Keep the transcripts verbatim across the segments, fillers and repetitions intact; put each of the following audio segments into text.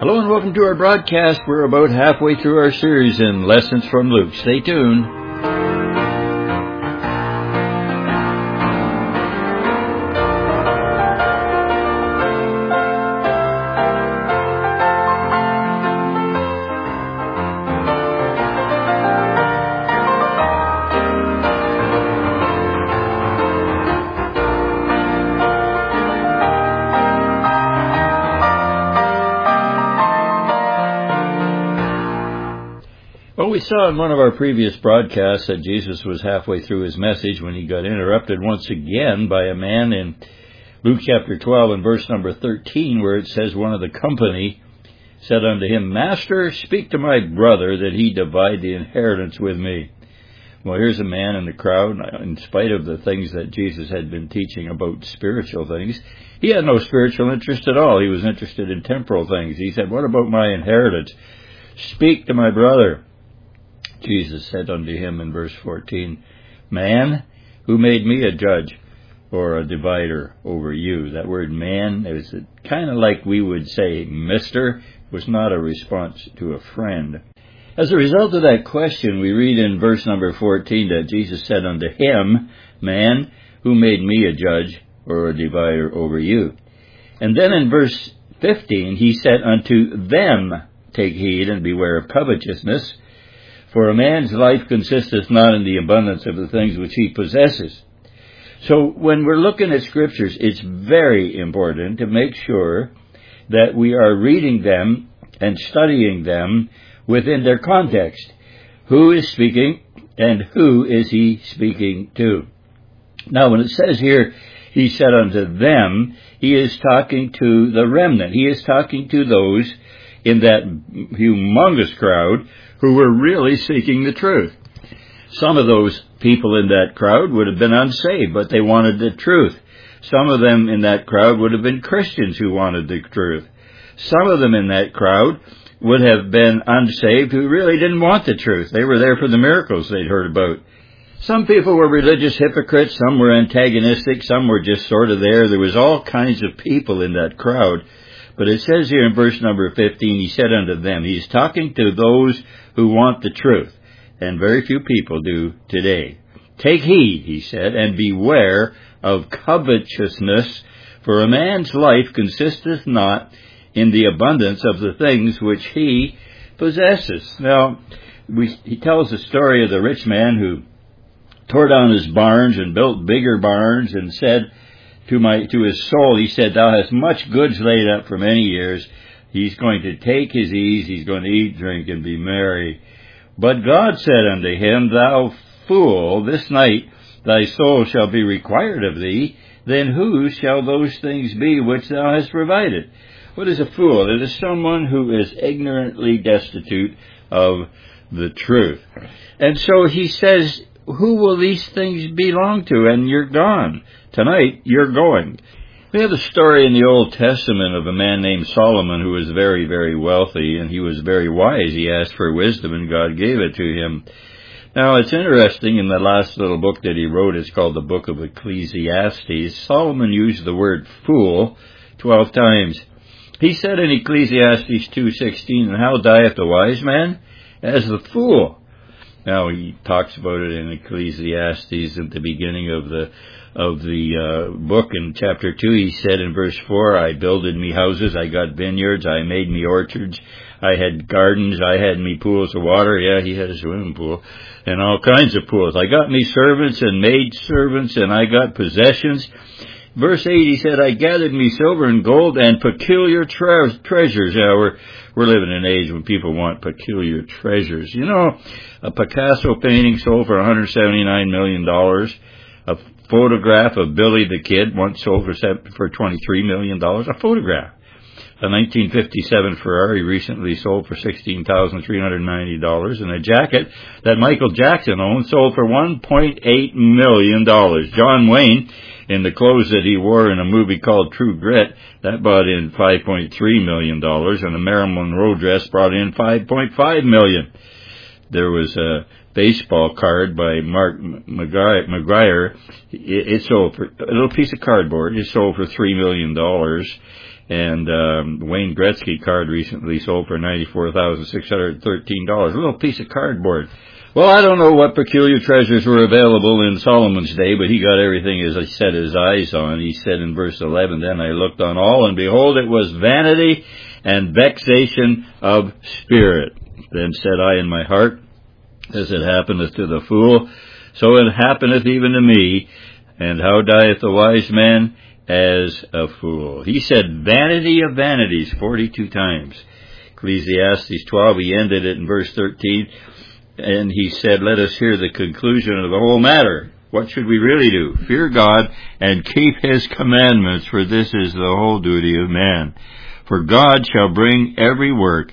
Hello and welcome to our broadcast. We're about halfway through our series in Lessons from Luke. Stay tuned. Well, we saw in one of our previous broadcasts that Jesus was halfway through his message when he got interrupted once again by a man in Luke chapter twelve and verse number thirteen, where it says, one of the company said unto him, Master, speak to my brother that he divide the inheritance with me. Well, here's a man in the crowd, in spite of the things that Jesus had been teaching about spiritual things. He had no spiritual interest at all. He was interested in temporal things. He said, what about my inheritance? Speak to my brother. Jesus said unto him in verse fourteen, Man, who made me a judge or a divider over you? That word man is kind of like we would say mister, was not a response to a friend. As a result of that question, we read in verse number fourteen that Jesus said unto him, Man, who made me a judge or a divider over you? And then in verse fifteen, he said unto them, Take heed and beware of covetousness, for a man's life consisteth not in the abundance of the things which he possesses. So when we're looking at scriptures, it's very important to make sure that we are reading them and studying them within their context. Who is speaking and who is he speaking to? Now, when it says here, he said unto them, he is talking to the remnant. He is talking to those in that humongous crowd who were really seeking the truth. Some of those people in that crowd would have been unsaved, but they wanted the truth. Some of them in that crowd would have been Christians who wanted the truth. Some of them in that crowd would have been unsaved who really didn't want the truth. They were there for the miracles they'd heard about. Some people were religious hypocrites, some were antagonistic, some were just sort of there. There was all kinds of people in that crowd. But it says here in verse number fifteen, he said unto them, he's talking to those who want the truth, and very few people do today. Take heed, he said, and beware of covetousness, for a man's life consisteth not in the abundance of the things which he possesses. Now, we, he tells the story of the rich man who tore down his barns and built bigger barns and said to my to his soul, he said, Thou hast much goods laid up for many years. He's going to take his ease. He's going to eat, drink, and be merry. But God said unto him, Thou fool, this night thy soul shall be required of thee. Then whose shall those things be which thou hast provided? What is a fool? It is someone who is ignorantly destitute of the truth. And so he says, who will these things belong to? And you're gone. Tonight, you're going. We have a story in the Old Testament of a man named Solomon who was very, very wealthy, and he was very wise. He asked for wisdom, and God gave it to him. Now, it's interesting, in the last little book that he wrote, it's called the Book of Ecclesiastes, Solomon used the word fool twelve times. He said in Ecclesiastes two sixteen, And how dieth the wise man? As the fool. Now, he talks about it in Ecclesiastes at the beginning of the of the uh, book. In chapter two, he said in verse four, I builded me houses, I got vineyards, I made me orchards, I had gardens, I had me pools of water. Yeah, he had a swimming pool and all kinds of pools. I got me servants and maid servants, and I got possessions. Verse eight, he said, I gathered me silver and gold and peculiar tre- treasures. Yeah, we're, we're living in an age when people want peculiar treasures. You know, a Picasso painting sold for one hundred seventy-nine million dollars. A photograph of Billy the Kid once sold for for twenty-three million dollars. A photograph. A nineteen fifty-seven Ferrari recently sold for sixteen thousand three hundred ninety dollars. And a jacket that Michael Jackson owned sold for one point eight million dollars. John Wayne, in the clothes that he wore in a movie called True Grit, that brought in five point three million dollars. And the Marilyn Monroe dress brought in five point five million dollars. there was a baseball card by Mark McGuire. It sold for a little piece of cardboard. It sold for three million dollars. And um, Wayne Gretzky card recently sold for ninety-four thousand six hundred thirteen dollars. A little piece of cardboard. Well, I don't know what peculiar treasures were available in Solomon's day, but he got everything as he set his eyes on. He said in verse eleven, "Then I looked on all, and behold, it was vanity and vexation of spirit. Then said I in my heart, as it happeneth to the fool, so it happeneth even to me. And how dieth the wise man? As a fool." He said vanity of vanities forty-two times. Ecclesiastes twelve, he ended it in verse thirteen, and he said, "Let us hear the conclusion of the whole matter. What should we really do? Fear God and keep his commandments, for this is the whole duty of man. For God shall bring every work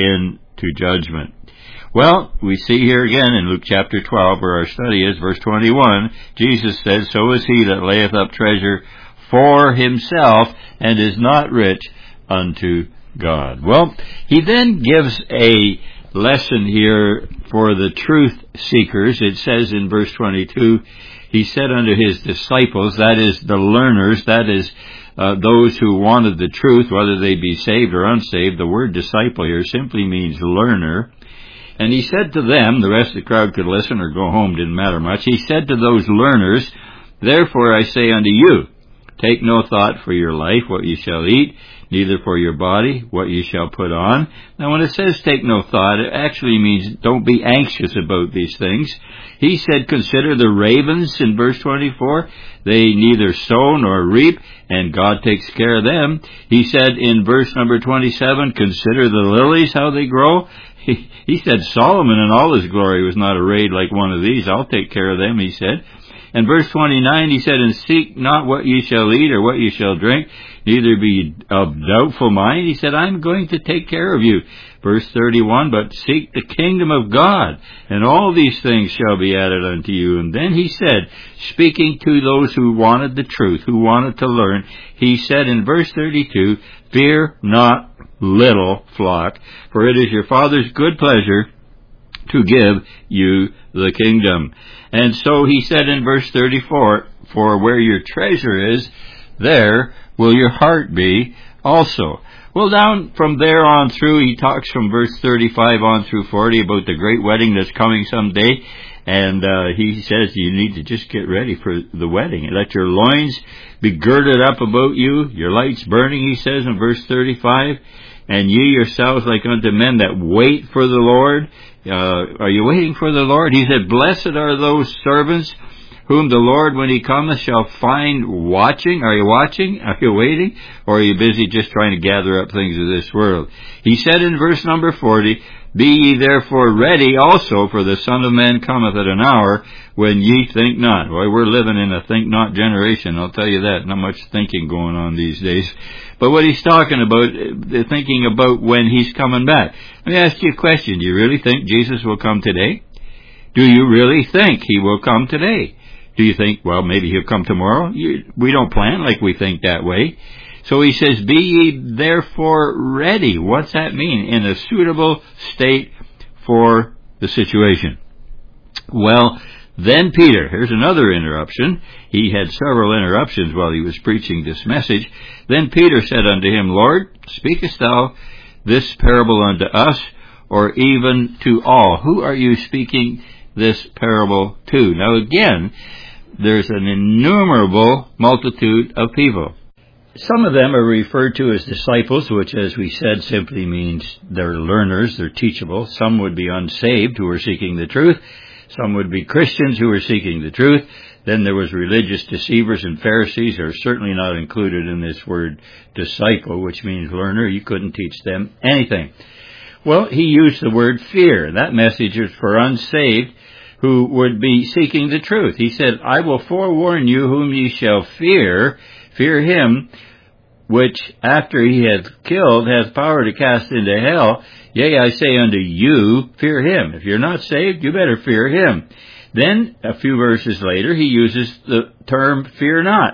into judgment." Well, we see here again in Luke chapter twelve, where our study is, verse twenty-one, Jesus said, "So is he that layeth up treasure for himself, and is not rich unto God." Well, he then gives a lesson here for the truth seekers. It says in verse twenty-two, he said unto his disciples, that is the learners, that is uh, those who wanted the truth, whether they be saved or unsaved. The word disciple here simply means learner. And he said to them, the rest of the crowd could listen or go home, didn't matter much. He said to those learners, "Therefore I say unto you, take no thought for your life, what ye shall eat, neither for your body, what ye shall put on." Now, when it says take no thought, it actually means don't be anxious about these things. He said, "Consider the ravens," in verse twenty-four. "They neither sow nor reap, and God takes care of them." He said in verse number twenty-seven, "Consider the lilies, how they grow." He, he said Solomon in all his glory was not arrayed like one of these. "I'll take care of them," he said. And verse twenty-nine, he said, "And seek not what ye shall eat or what ye shall drink, neither be of doubtful mind." He said, "I'm going to take care of you." Verse thirty-one, "But seek the kingdom of God, and all these things shall be added unto you." And then he said, speaking to those who wanted the truth, who wanted to learn, he said in verse thirty-two, "Fear not, little flock, for it is your Father's good pleasure to give you the kingdom." And so he said in verse thirty-four, "For where your treasure is, there will your heart be also." Well, down from there on through, he talks from verse thirty-five on through forty about the great wedding that's coming someday. And uh, he says you need to just get ready for the wedding. And let your loins be girded up about you, your lights burning, he says in verse thirty-five. "And ye yourselves like unto men that wait for the Lord." Uh, are you waiting for the Lord? He said, "Blessed are those servants whom the Lord, when he cometh, shall find watching." Are you watching? Are you waiting? Or are you busy just trying to gather up things of this world? He said in verse number forty, "Be ye therefore ready also, for the Son of Man cometh at an hour when ye think not." Well, we're living in a think not generation, I'll tell you that. Not much thinking going on these days. But what he's talking about, thinking about when he's coming back. Let me ask you a question. Do you really think Jesus will come today? Do you really think he will come today? Do you think, well, maybe he'll come tomorrow? You, we don't plan like we think that way. So he says, "Be ye therefore ready." What's that mean? In a suitable state for the situation. Well, then Peter, here's another interruption. He had several interruptions while he was preaching this message. "Then Peter said unto him, Lord, speakest thou this parable unto us, or even to all?" Who are you speaking this parable to? Now again, there's an innumerable multitude of people. Some of them are referred to as disciples, which, as we said, simply means they're learners, they're teachable. Some would be unsaved who were seeking the truth. Some would be Christians who were seeking the truth. Then there was religious deceivers and Pharisees who are certainly not included in this word disciple, which means learner. You couldn't teach them anything. Well, he used the word fear. That message is for unsaved who would be seeking the truth. He said, "I will forewarn you whom ye shall fear. Fear him which after he hath killed hath power to cast into hell. Yea, I say unto you, fear him." If you're not saved, you better fear him. Then, a few verses later, he uses the term fear not.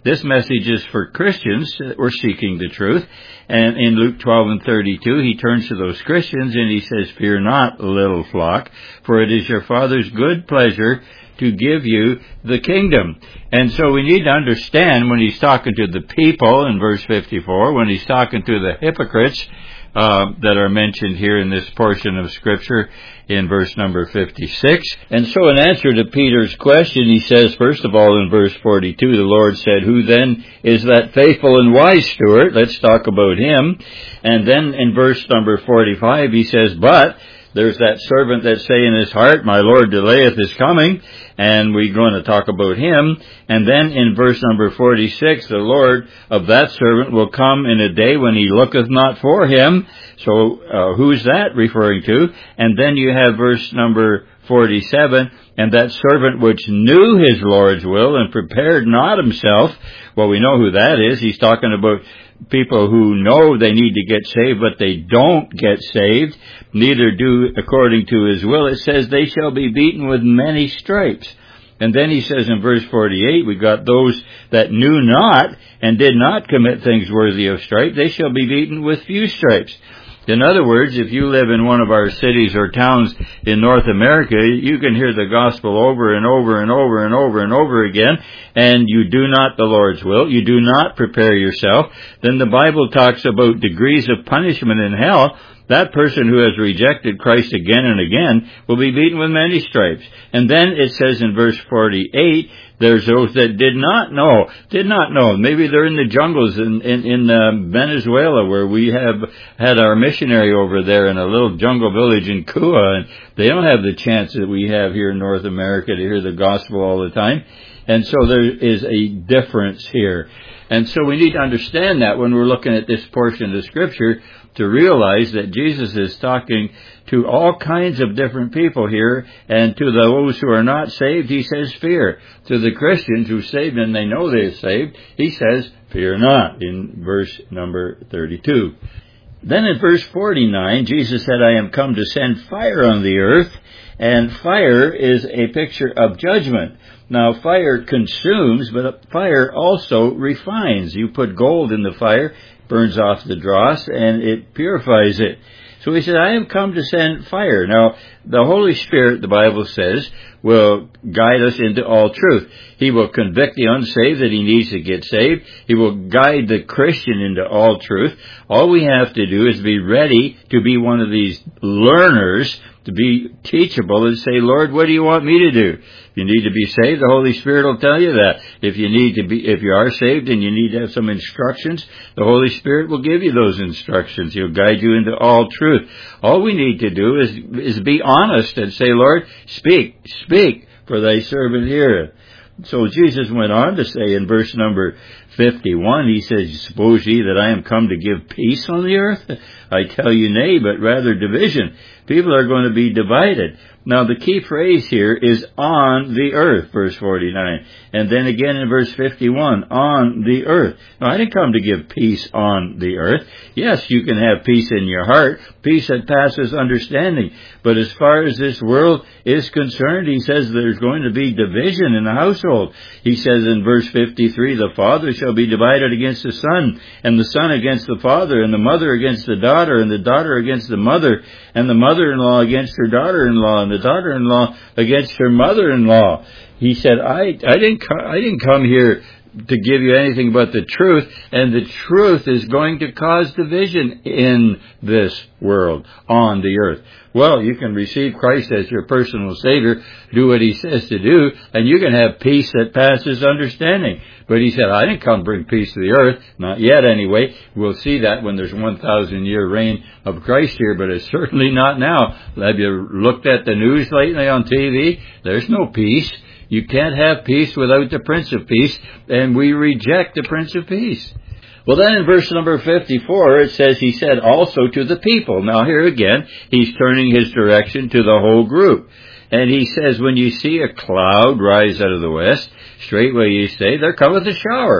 This message is for Christians that were seeking the truth. And in Luke twelve and thirty-two, he turns to those Christians and he says, "Fear not, little flock, for it is your Father's good pleasure to give you the kingdom." And so we need to understand when he's talking to the people in verse fifty-four, when he's talking to the hypocrites uh, that are mentioned here in this portion of Scripture in verse number fifty-six. And so in answer to Peter's question, he says, first of all, in verse forty-two, the Lord said, "Who then is that faithful and wise steward?" Let's talk about him. And then in verse number forty-five, he says, "But there's that servant that say in his heart, My Lord delayeth his coming," and we're going to talk about him. And then in verse number forty-six, the Lord of that servant will come in a day when he looketh not for him. So uh, who's that referring to? And then you have verse number forty-seven, "And that servant which knew his Lord's will and prepared not himself." Well, we know who that is. He's talking about people who know they need to get saved, but they don't get saved, neither do according to his will. It says they shall be beaten with many stripes. And then he says in verse forty-eight, we got those that knew not and did not commit things worthy of stripe. They shall be beaten with few stripes. In other words, if you live in one of our cities or towns in North America, you can hear the gospel over and over and over and over and over again, and you do not the Lord's will, you do not prepare yourself. Then the Bible talks about degrees of punishment in hell. That person who has rejected Christ again and again will be beaten with many stripes. And then it says in verse forty-eight, there's those that did not know, did not know. Maybe they're in the jungles in, in, in uh, Venezuela, where we have had our missionary over there in a little jungle village in Kua, and they don't have the chance that we have here in North America to hear the gospel all the time. And so there is a difference here. And so we need to understand that when we're looking at this portion of Scripture, to realize that Jesus is talking to all kinds of different people here, and to those who are not saved, he says, fear. To the Christians who are saved and they know they're saved, he says, fear not, in verse number thirty-two. Then in verse forty-nine, Jesus said, I am come to send fire on the earth, and fire is a picture of judgment. Now, fire consumes, but fire also refines. You put gold in the fire, burns off the dross, and it purifies it. So he said, I have come to send fire. Now, the Holy Spirit, the Bible says, will guide us into all truth. He will convict the unsaved that he needs to get saved. He will guide the Christian into all truth. All we have to do is be ready to be one of these learners, to be teachable and say, Lord, what do you want me to do? If you need to be saved, the Holy Spirit will tell you that. If you need to be, if you are saved and you need to have some instructions, the Holy Spirit will give you those instructions. He'll guide you into all truth. All we need to do is, is be honest and say, Lord, speak, speak, for thy servant heareth. So Jesus went on to say in verse number fifty-one, he says, suppose ye that I am come to give peace on the earth? I tell you nay, but rather division. People are going to be divided. Now the key phrase here is on the earth, verse forty-nine. And then again in verse fifty-one, on the earth. Now I didn't come to give peace on the earth. Yes, you can have peace in your heart, peace that passes understanding. But as far as this world is concerned, he says there's going to be division in the household. He says in verse fifty-three, the father shall be divided against the son, and the son against the father, and the mother against the daughter, and the daughter against the mother, and the mother-in-law against her daughter-in-law, and the daughter-in-law against her mother-in-law. He said, I, I didn't come, I didn't come here to give you anything but the truth, and the truth is going to cause division in this world, on the earth. Well, you can receive Christ as your personal Savior, do what he says to do, and you can have peace that passes understanding. But he said, I didn't come to bring peace to the earth, not yet anyway. We'll see that when there's one thousand year reign of Christ here, but it's certainly not now. Have you looked at the news lately on T V? There's no peace. You can't have peace without the Prince of Peace, and we reject the Prince of Peace. Well, then in verse number fifty-four, it says, he said also to the people. Now here again, he's turning his direction to the whole group. And he says, when you see a cloud rise out of the west, straightway you say, there cometh a shower.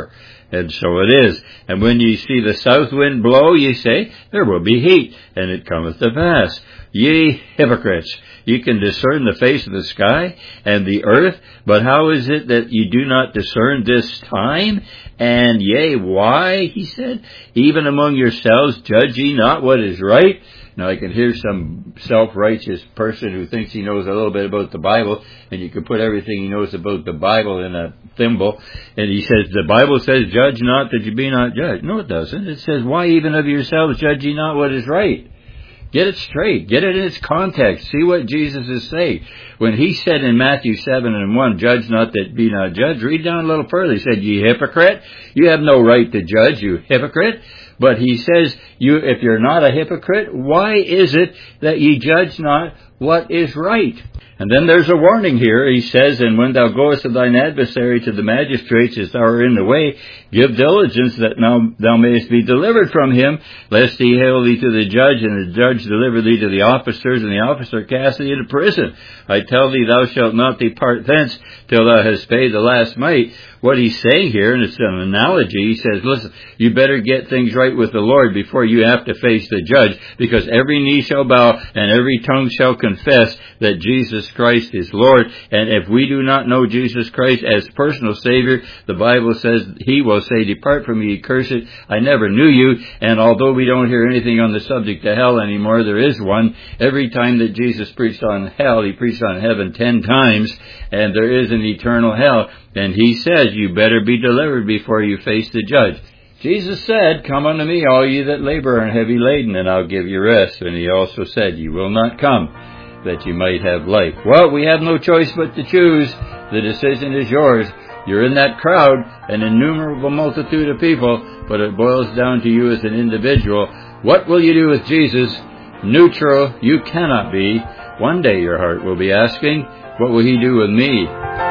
And so it is. And when ye see the south wind blow, ye say, there will be heat, and it cometh to pass. Ye hypocrites, ye can discern the face of the sky and the earth, but how is it that ye do not discern this time? And yea, why, he said, even among yourselves judge ye not what is right? Now I can hear some self-righteous person who thinks he knows a little bit about the Bible, and you can put everything he knows about the Bible in a thimble, and he says, the Bible says, judge not that you be not judged. No, it doesn't. It says, why even of yourselves judge ye not what is right? Get it straight. Get it in its context. See what Jesus is saying. When he said in Matthew seven and one, judge not that be not judged, read down a little further. He said, ye hypocrite, you have no right to judge, you hypocrite. But he says, you, if you're not a hypocrite, why is it that ye judge not what is right? And then there's a warning here. He says, and when thou goest to thine adversary to the magistrates as thou art in the way, give diligence that now thou mayest be delivered from him, lest he hail thee to the judge, and the judge deliver thee to the officers, and the officer cast thee into prison. I tell thee, thou shalt not depart thence till thou hast paid the last mite. What he's saying here, and it's an analogy, he says, listen, you better get things right with the Lord before you have to face the judge, because every knee shall bow and every tongue shall confess that Jesus Christ is Lord. And if we do not know Jesus Christ as personal Savior, the Bible says he will say, depart from me, ye cursed, I never knew you. And although we don't hear anything on the subject of hell anymore, there is one. Every time that Jesus preached on hell, he preached on heaven ten times, and there is an eternal hell. And he says, you better be delivered before you face the judge. Jesus said, come unto me, all ye that labor and heavy laden, and I'll give you rest. And he also said, you will not come, that you might have life. Well, we have no choice but to choose. The decision is yours. You're in that crowd, an innumerable multitude of people, but it boils down to you as an individual. What will you do with Jesus? Neutral, you cannot be. One day your heart will be asking, what will he do with me?